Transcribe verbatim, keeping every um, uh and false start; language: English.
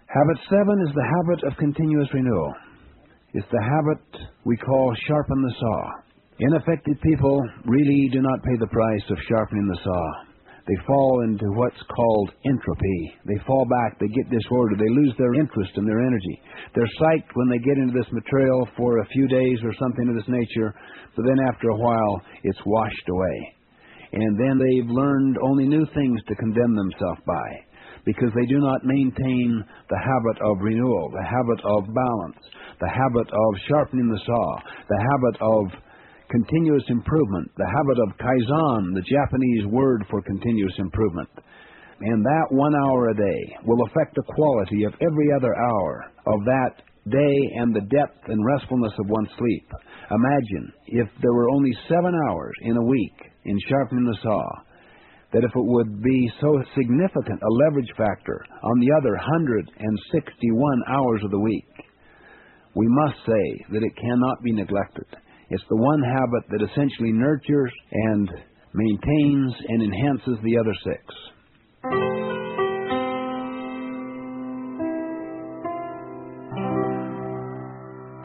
Habit seven is the habit of continuous renewal. It's the habit we call sharpen the saw. Ineffective people really do not pay the price of sharpening the saw. They fall into what's called entropy. They fall back, they get disordered, they lose their interest and their energy. They're psyched when they get into this material for a few days or something of this nature, but then after a while, it's washed away. And then they've learned only new things to condemn themselves by, because they do not maintain the habit of renewal, the habit of balance, the habit of sharpening the saw, the habit of continuous improvement, the habit of kaizen, the Japanese word for continuous improvement. And that one hour a day will affect the quality of every other hour of that day and the depth and restfulness of one's sleep. Imagine if there were only seven hours in a week in sharpening the saw, that if it would be so significant a leverage factor on the other one hundred sixty-one hours of the week. We must say that it cannot be neglected. It's the one habit that essentially nurtures and maintains and enhances the other six.